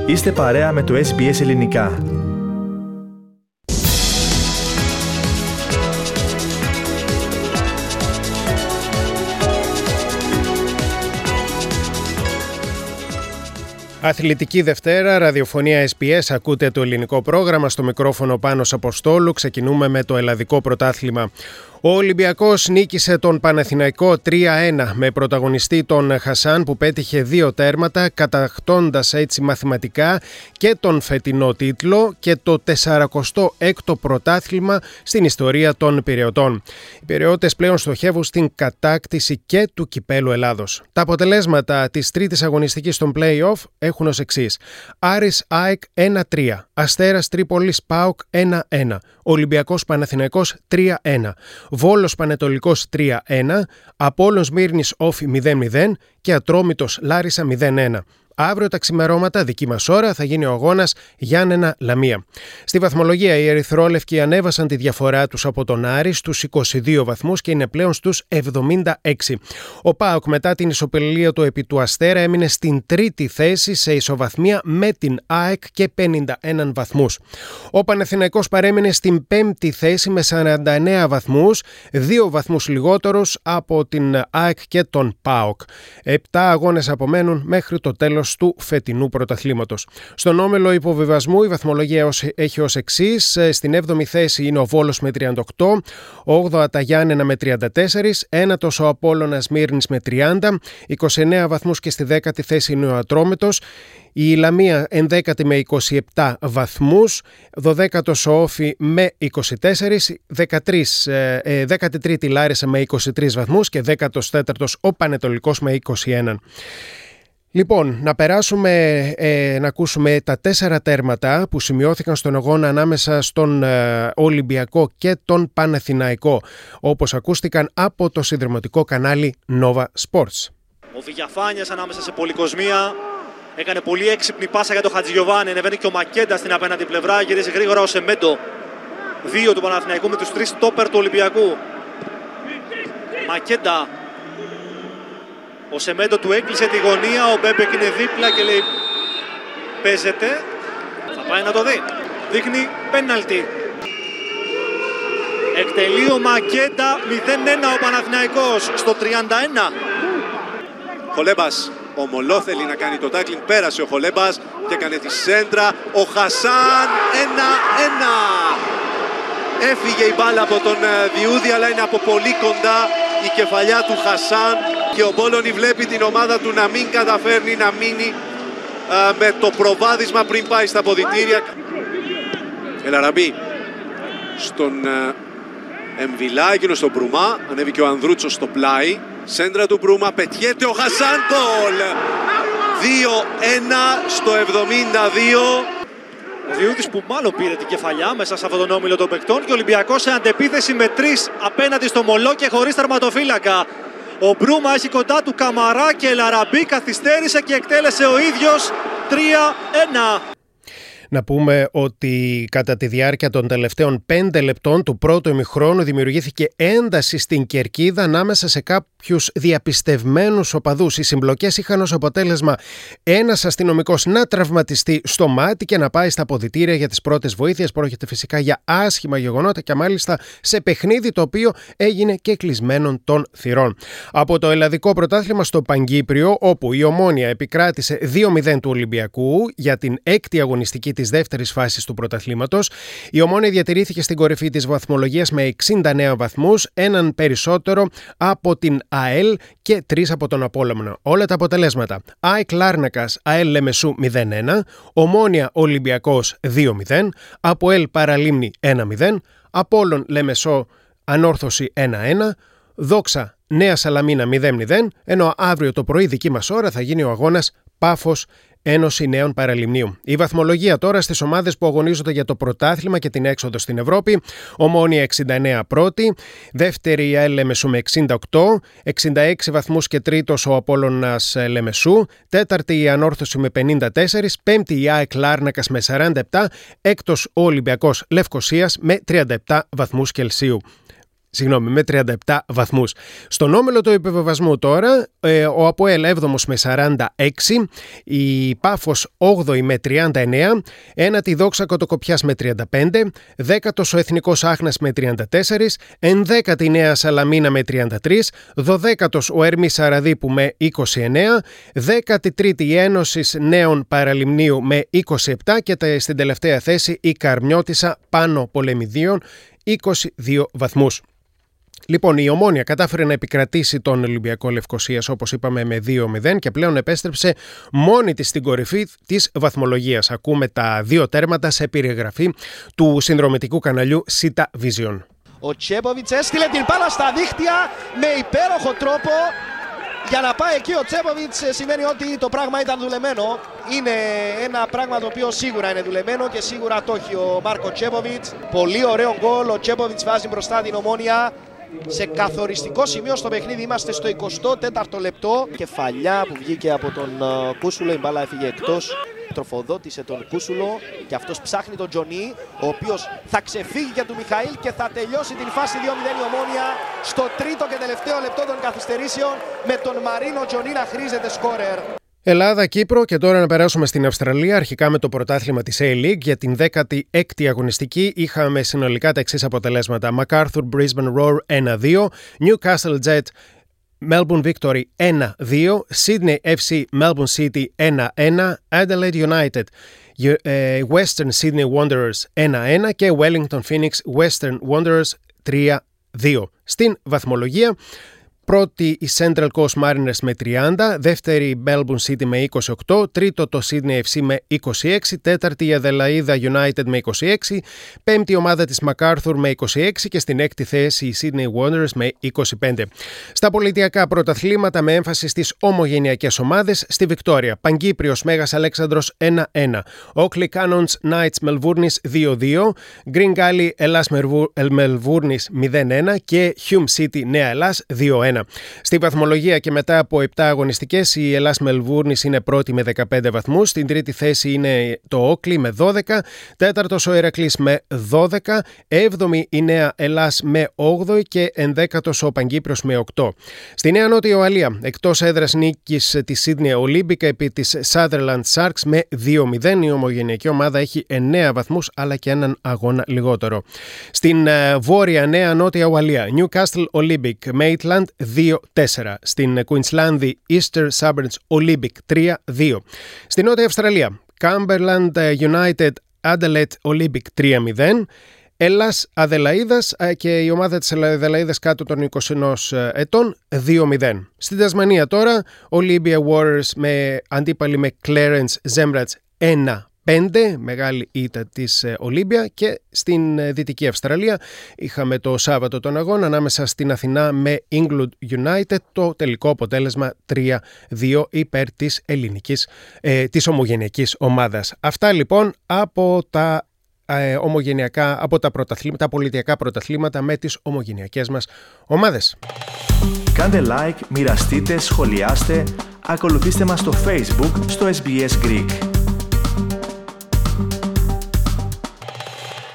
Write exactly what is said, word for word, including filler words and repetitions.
Είστε παρέα με το ες μπι ες Ελληνικά. Αθλητική Δευτέρα, ραδιοφωνία ες μπι ες, ακούτε το ελληνικό πρόγραμμα, στο μικρόφωνο Πάνος Αποστόλου. Ξεκινούμε με το ελλαδικό πρωτάθλημα. Ο Ολυμπιακός νίκησε τον Παναθηναϊκό τρία ένα με πρωταγωνιστή τον Χασάν, που πέτυχε δύο τέρματα, κατακτώντας έτσι μαθηματικά και τον φετινό τίτλο και το τεσσαρακοστό έκτο πρωτάθλημα στην ιστορία των Πειραιωτών. Οι Πειραιώτες πλέον στοχεύουν στην κατάκτηση και του Κυπέλλου Ελλάδος. Τα αποτελέσματα της τρίτης αγωνιστικής των play-off έχουν ως εξής: Άρης ΑΕΚ ένα τρία, Αστέρας Τρίπολης ΠΑΟΚ ένα ένα, Ολυμπιακός Παναθηναϊκός τρία ένα, Βόλος Πανετολικός τρία ένα, Απόλλων Σμύρνης Όφη μηδέν μηδέν και Ατρόμητος Λάρισα μηδέν ένα. Αύριο τα ξημερώματα, δική μας ώρα, θα γίνει ο αγώνας Γιάννενα Λαμία. Στη βαθμολογία, οι ερυθρόλευκοι ανέβασαν τη διαφορά τους από τον Άρη στους είκοσι δύο βαθμούς και είναι πλέον στους εβδομήντα έξι. Ο ΠΑΟΚ, μετά την ισοπαλία του επί του Αστέρα, έμεινε στην τρίτη θέση σε ισοβαθμία με την ΑΕΚ και πενήντα ένα βαθμούς. Ο Παναθηναϊκός παρέμεινε στην πέμπτη θέση με σαράντα εννέα βαθμούς, δύο βαθμούς λιγότερους από την ΑΕΚ και τον ΠΑΟΚ. Επτά αγώνες απομένουν μέχρι το τέλος του φετινού πρωταθλήματος. Στον όμιλο υποβιβασμού η βαθμολογία έχει ως εξής: στην έβδομη θέση είναι ο Βόλος με τριάντα οκτώ, όγδοα τα Γιάννενα με τριάντα τέσσερα, ένατος ο Απόλλωνας Μύρνης με τριάντα, είκοσι εννέα βαθμούς και στη δέκατη θέση είναι ο Ατρόμητος. Η Λαμία ενδέκατη με είκοσι επτά βαθμούς, δωδέκατος ο Όφη με είκοσι τέσσερα, δέκατη τρίτη Λάρισα με είκοσι τρεις βαθμούς και δέκατος τέταρτος ο Πανετολικός με είκοσι ένα. Λοιπόν, να περάσουμε ε, να ακούσουμε τα τέσσερα τέρματα που σημειώθηκαν στον αγώνα ανάμεσα στον ε, Ολυμπιακό και τον Παναθηναϊκό, όπως ακούστηκαν από το συνδρομητικό κανάλι Nova Sports. Ο Βηγιαφάνιας ανάμεσα σε πολυκοσμία έκανε πολύ έξυπνη πάσα για τον Χατζηγιοβάνη, ανεβαίνει και ο Μακέντα στην απέναντι πλευρά, γυρίζει γρήγορα ο Σεμέντο. Δύο του Παναθηναϊκού με τους τρεις τόπερ του Ολυμπιακού. Μακέντα. Ο Σεμέντο του έκλεισε τη γωνία, ο Μπέμπεκ είναι δίπλα και λέει παίζεται. Θα πάει να το δει. Δείχνει πέναλτι. Εκτελεί ο Μακέντα, μηδέν ένα ο Παναθηναϊκός στο τριάντα ένα. Χολέμπας ομολό θέλει να κάνει το τάκλινγκ, πέρασε ο Χολέμπας και έκανε τη σέντρα. Ο Χασάν ένα ένα. Έφυγε η μπάλα από τον Διούδη, αλλά είναι από πολύ κοντά η κεφαλιά του Χασάν και ο Μπόλωνη βλέπει την ομάδα του να μην καταφέρνει να μείνει α, με το προβάδισμα πριν πάει στα αποδυτήρια. Ελαραμπή στον Εμβιλά, εκείνο στον Μπρουμά, ανέβηκε ο Ανδρούτσος στο πλάι, σέντρα του Μπρούμα, πετιέται ο Χασάν, γκολ! δύο ένα στο εβδομήντα δύο. Ο Διούδης που μάλλον πήρε την κεφαλιά μέσα σε αυτόν τον όμιλο των παικτών και ο Ολυμπιακός σε αντεπίθεση με τρεις απέναντι στο Μολό και χωρίς τερματοφύλακα. Ο Μπρούμα έχει κοντά του Καμαρά και Ελαραμπή καθυστέρησε και εκτέλεσε ο ίδιος τρία ένα. Να πούμε ότι κατά τη διάρκεια των τελευταίων πέντε λεπτών του πρώτου ημιχρόνου δημιουργήθηκε ένταση στην κερκίδα ανάμεσα σε κάποιους διαπιστευμένους οπαδούς. Οι συμπλοκές είχαν ως αποτέλεσμα ένας αστυνομικός να τραυματιστεί στο μάτι και να πάει στα αποδυτήρια για τις πρώτες βοήθειες. Πρόκειται φυσικά για άσχημα γεγονότα και μάλιστα σε παιχνίδι το οποίο έγινε και κλεισμένων των θυρών. Από το ελλαδικό πρωτάθλημα στο Παγκύπριο, όπου η Ομόνοια επικράτησε δύο μηδέν του Ολυμπιακού για την έκτη αγωνιστική της δεύτερης φάσης του πρωταθλήματος, η Ομόνοια διατηρήθηκε στην κορυφή της βαθμολογίας με εξήντα εννέα βαθμούς, έναν περισσότερο από την ΑΕΛ και τρεις από τον Απόλλωνα. Όλα τα αποτελέσματα: ΑΕΚ Λάρνακας ΑΕΛ Λεμεσού μηδέν ένα, Ομόνοια Ολυμπιακός δύο μηδέν, ΑΠΟΕΛ Παραλίμνη ένα μηδέν, Απόλλων Λεμεσό Ανόρθωση ένα ένα, Δόξα Νέα Σαλαμίνα μηδέν μηδέν, ενώ αύριο το πρωί δική μας ώρα θα γίνει ο αγώνας Πάφος Ένωση Νέων Παραλιμνίου. Η βαθμολογία τώρα στις ομάδες που αγωνίζονται για το πρωτάθλημα και την έξοδο στην Ευρώπη: Ομόνοια εξήντα εννέα πρώτη, δεύτερη η ΑΕΛ Λεμεσού με εξήντα οκτώ, εξήντα έξι βαθμούς και τρίτος ο Απόλλωνας Λεμεσού, τέταρτη η Ανόρθωση με πενήντα τέσσερα, πέμπτη η ΑΕΚ Λάρνακας με σαράντα επτά, έκτος ο Ολυμπιακός Λευκοσίας με τριάντα επτά βαθμούς Κελσίου. Συγγνώμη, με τριάντα επτά βαθμούς. Στον όμιλο του υποβιβασμού τώρα, ε, ο ΑΠΟΕΛ έβδομος με σαράντα έξι, η Πάφος όγδοη με τριάντα εννέα, ένατη η Δόξα Κοτοκοπιάς με τριάντα πέντε, δέκατος ο Εθνικός Άχνας με τριάντα τέσσερα, ενδέκατη η Νέα Σαλαμίνα με τριάντα τρία, δωδέκατος ο Ερμής Σαραδίπου με είκοσι εννέα, δέκατη τρίτη η Ένωσης Νέων Παραλιμνίου με είκοσι επτά και στην τελευταία θέση η Καρμιώτισσα Πάνο Πολεμιδίων είκοσι δύο βαθμούς. Λοιπόν, η Ομόνοια κατάφερε να επικρατήσει τον Ολυμπιακό Λευκωσίας, όπως είπαμε, με δύο μηδέν και πλέον επέστρεψε μόνη της στην κορυφή της βαθμολογίας. Ακούμε τα δύο τέρματα σε περιγραφή του συνδρομητικού καναλιού Sita Vision. Ο Τσέποβιτς έστειλε την μπάλα στα δίχτυα με υπέροχο τρόπο. Για να πάει εκεί ο Τσέποβιτς σημαίνει ότι το πράγμα ήταν δουλεμένο. Είναι ένα πράγμα το οποίο σίγουρα είναι δουλεμένο και σίγουρα το έχει ο Μάρκο Τσέποβιτς. Πολύ ωραίο γκολ. Ο Τσέποβιτς βάζει μπροστά την Ομόνοια σε καθοριστικό σημείο στο παιχνίδι. Είμαστε στο εικοστό τέταρτο λεπτό. Κεφαλιά που βγήκε από τον Κούσουλο. Η μπάλα έφυγε εκτός. Τροφοδότησε τον Κούσουλο και αυτός ψάχνει τον Τζονί, ο οποίος θα ξεφύγει για του Μιχαήλ και θα τελειώσει την φάση δύο μηδέν η Ομόνοια στο τρίτο και τελευταίο λεπτό των καθυστερήσεων με τον Μαρίνο Τζονί να χρήζεται σκόρερ. Ελλάδα, Κύπρο και τώρα να περάσουμε στην Αυστραλία, αρχικά με το πρωτάθλημα της A-League. Για την δέκατη έκτη αγωνιστική είχαμε συνολικά τα εξής αποτελέσματα. MacArthur Brisbane Roar ένα δύο, Newcastle Jet Melbourne Victory ένα δύο, Sydney εφ σι Melbourne City ένα ένα, Adelaide United Western Sydney Wanderers ένα ένα και Wellington Phoenix Western Wanderers τρία δύο. Στην βαθμολογία, πρώτη η Central Coast Mariners με τριάντα, δεύτερη η Melbourne City με είκοσι οκτώ, τρίτο το Sydney εφ σι με είκοσι έξι, τέταρτη η Αδελαΐδα United με είκοσι έξι, πέμπτη ομάδα της MacArthur με είκοσι έξι και στην έκτη θέση η Sydney Wanderers με είκοσι πέντε. Στα πολιτιακά πρωταθλήματα με έμφαση στις ομογενειακές ομάδες, στη Βικτόρια, Παγκύπριος Μέγας Αλέξανδρος ένα ένα, Oakley Cannons Knights Μελβούρνης δύο δύο, Green Gully Ελλάς Μελβούρνης μηδέν ένα και Hume City Νέα Ελλάς δύο ένα. Στη βαθμολογία και μετά από επτά αγωνιστικές, η Ελλάς Μελβούρνης είναι πρώτη με δεκαπέντε βαθμούς, στην τρίτη θέση είναι το Όκλι με δώδεκα, τέταρτος ο Ηρακλής με δώδεκα, έβδομη η Νέα Ελλάς με όγδοη και ενδέκατος ο Παγκύπριος με οκτώ. Στη Νέα Νότια Ουαλία, εκτός έδρας νίκης της Sydney Olympic επί της Sutherland Sharks με δύο μηδέν, η ομογενειακή ομάδα έχει εννέα βαθμούς αλλά και έναν αγώνα λιγότερο. Στην Βόρεια Νέα Νότια Ουαλία, Newcastle Olympic Maitland δύο τέσσερα. Στην Queensland Eastern Suburbs Olympic τρία δύο. Στην Νότια Αυστραλία, Cumberland United Adelaide Olympic τρία μηδέν. Ελλάς Αδελαΐδας και η ομάδα της Αδελαΐδας κάτω των είκοσι ένα ετών δύο μηδέν. Στην Τασμανία τώρα, Olympia Warriors με αντίπαλοι με Clarence Zemrats ένα πέντε, μεγάλη ήττα της Ολύμπια. Και στην Δυτική Αυστραλία είχαμε το Σάββατο τον αγώνα ανάμεσα στην Αθηνά με England United, το τελικό αποτέλεσμα τρία δύο υπέρ της ελληνικής, ε, της ομογενειακής ομάδας. Αυτά λοιπόν από τα ε, ομογενειακά, από τα, τα πολιτιακά πρωταθλήματα με τις ομογενειακές μας ομάδες. Κάντε like, μοιραστείτε, σχολιάστε, ακολουθήστε μας στο Facebook, στο ες μπι ες Greek.